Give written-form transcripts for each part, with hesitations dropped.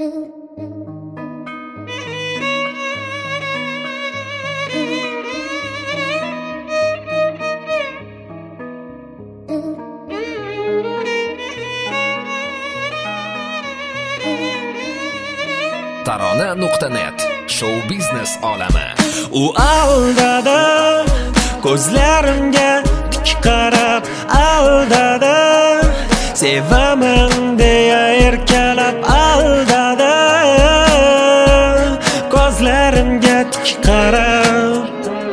Tarona.net Show biznes olami. U aldadi, ko'zlarimga tik qarab aldadi, sevaman deya erkalab aldadi, ko'zlarimga tik qarab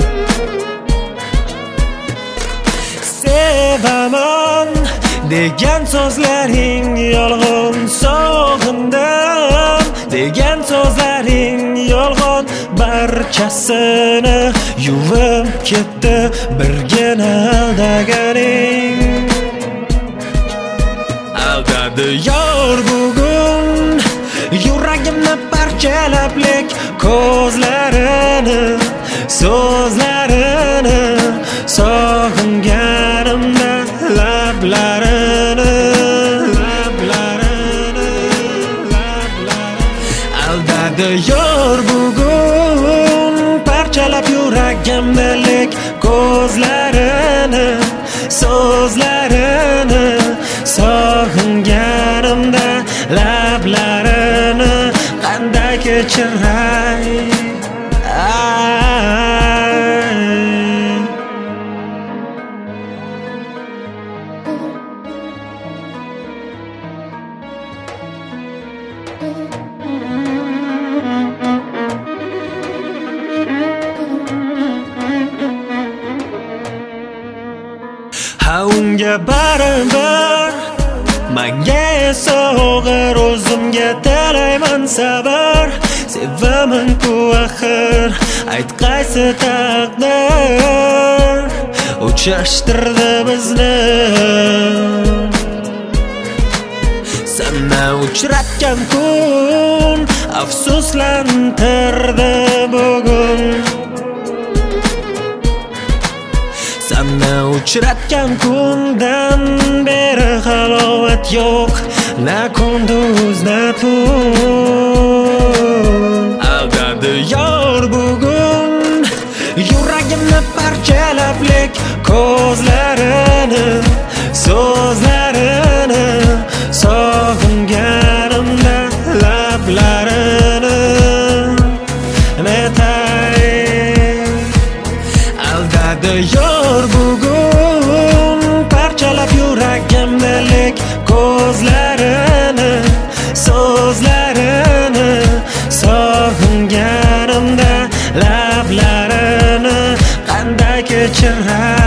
sevaman degan so'zlaring yolg'on, sog'indim degan so'zlaring yolg'on, barchasini yuvib ketdi birgina aldaganing. Aldadi yor bugun yuragimni parchalab, lek ko'zlarini, so'zlarini sog'inganimda lablarini aldadi yor bugun parchalab yuragimni, lek ko'zlarini, so'zlarini sog'inganimda lablarini qanday kechiray. Ha unga baribir, menga esa og'ir, o'zimga tilayman sabr, sevaman-ku axir, ayt qaysi taqdir uchrashtirdi bizni. Sana uchratgan kun afsuslantirdi bugun, sana uchratgan kundan beri halovat yo'q, na kunduz na tun. Aldadi yor bugun yuragimni parchalab, lek ko'zlarini, so'zlarini sog'inganimda lablarini netay. Aldadi yor bugun parchalab yuragimni, lek ko'zlarini, so'zlarini sog'inganimda lablarini qanday kechiray.